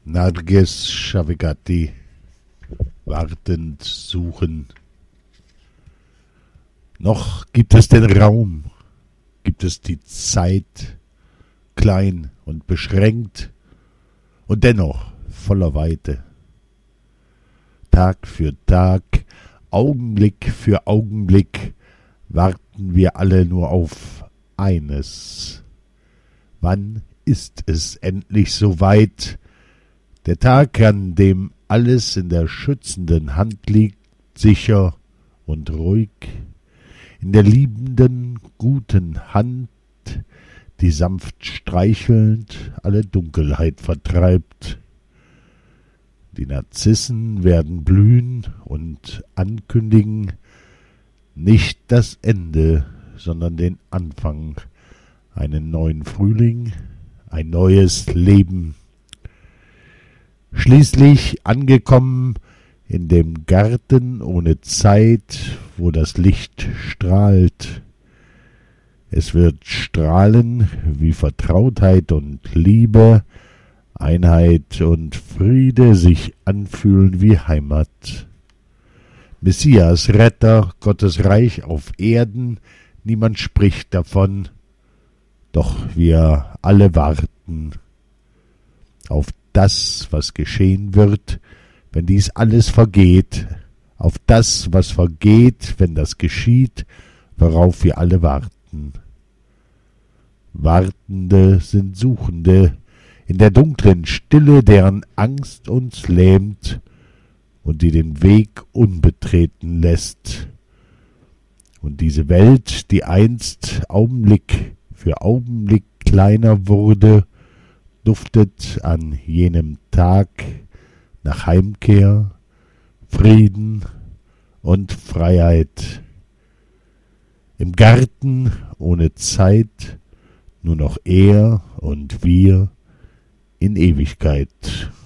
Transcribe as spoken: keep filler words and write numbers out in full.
Narges Shavegati, wartend suchen. Noch gibt es den Raum, gibt es die Zeit, klein und beschränkt und dennoch voller Weite. Tag für Tag, Augenblick für Augenblick warten wir alle nur auf eines. Wann ist es endlich soweit? Der Tag, an dem alles in der schützenden Hand liegt, sicher und ruhig, in der liebenden, guten Hand, die sanft streichelnd alle Dunkelheit vertreibt. Die Narzissen werden blühen und ankündigen nicht das Ende, sondern den Anfang, einen neuen Frühling, ein neues Leben. Schließlich angekommen in dem Garten ohne Zeit, wo das Licht strahlt. Es wird strahlen wie Vertrautheit und Liebe, Einheit und Friede sich anfühlen wie Heimat. Messias, Retter, Gottes Reich auf Erden, niemand spricht davon, doch wir alle warten auf das, was geschehen wird, wenn dies alles vergeht, auf das, was vergeht, wenn das geschieht, worauf wir alle warten. Wartende sind Suchende in der dunklen Stille, deren Angst uns lähmt und die den Weg unbetreten lässt. Und diese Welt, die einst Augenblick für Augenblick kleiner wurde, duftet an jenem Tag nach Heimkehr, Frieden und Freiheit. Im Garten ohne Zeit, nur noch er und wir in Ewigkeit.